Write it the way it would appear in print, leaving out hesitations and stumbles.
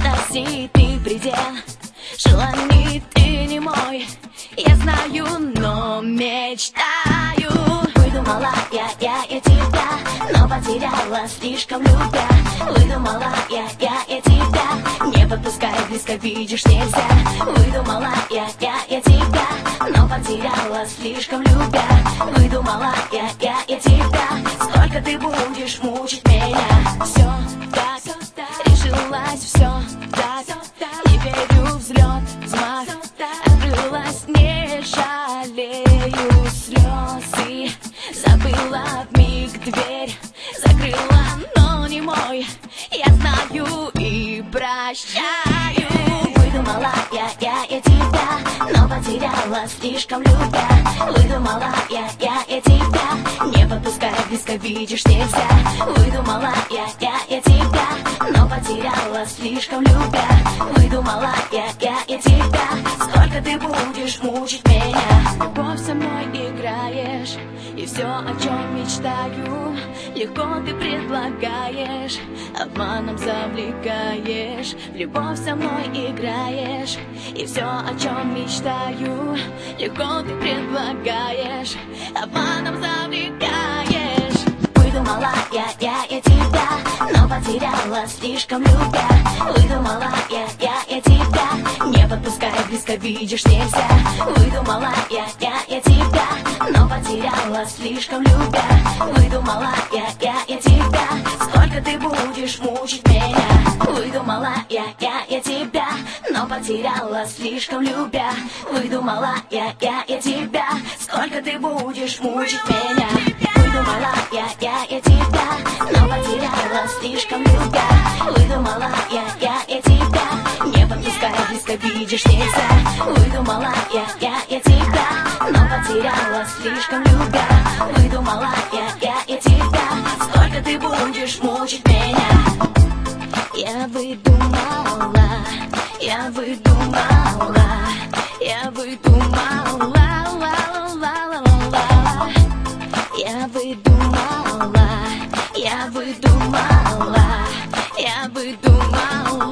фантазии ты предел. Желаний ты не мой, я знаю, но мечтаю. Выдумала я тебя, но потеряла, слишком любя. Выдумала я тебя, не подпускай близко, видишь, нельзя. Выдумала я тебя, но потеряла, слишком любя. Выдумала я тебя, сколько ты будешь мучить меня. Все так, решилась, все так, не верю, взлет, взмах, открылась, не жалею слезы. Забыла вмиг дверь, закрыла, но не мой, я знаю и прощаю. Выдумала я тебя, но потеряла, слишком любя. Выдумала я тебя, не подпускай близко, видишь, нельзя. Выдумала я тебя, но потеряла, слишком любя. Выдумала я тебя, сколько ты будешь мучить меня. Любовь со мной играешь, и все, о чем мечтаю, легко ты предлагаешь, обманом завлекаешь. В любовь со мной играешь, и все, о чем мечтаю, легко ты предлагаешь, обманом завлекаешь. Выдумала я тебя, но потеряла, слишком любя. Выдумала я тебя, не подпускай близко, видишь, нельзя. Выдумала я тебя, но потеряла, слишком любя. Выдумала я тебя, сколько ты будешь мучить меня. Выдумала я тебя, но потеряла, слишком любя. Выдумала я тебя, сколько ты будешь мучить меня. Выдумала я тебя, но потеряла, слишком любя. Выдумала я тебя, не подпускай близко, видишь, нельзя. Выдумала я тебя, но потеряла, слишком любя. Выдумала я тебя, сколько ты будешь мучить меня. Я выдумала, я выдумала, я выдумала, ла-ла-ла-ла-ла. Я выдумала, я выдумала, я выдумала.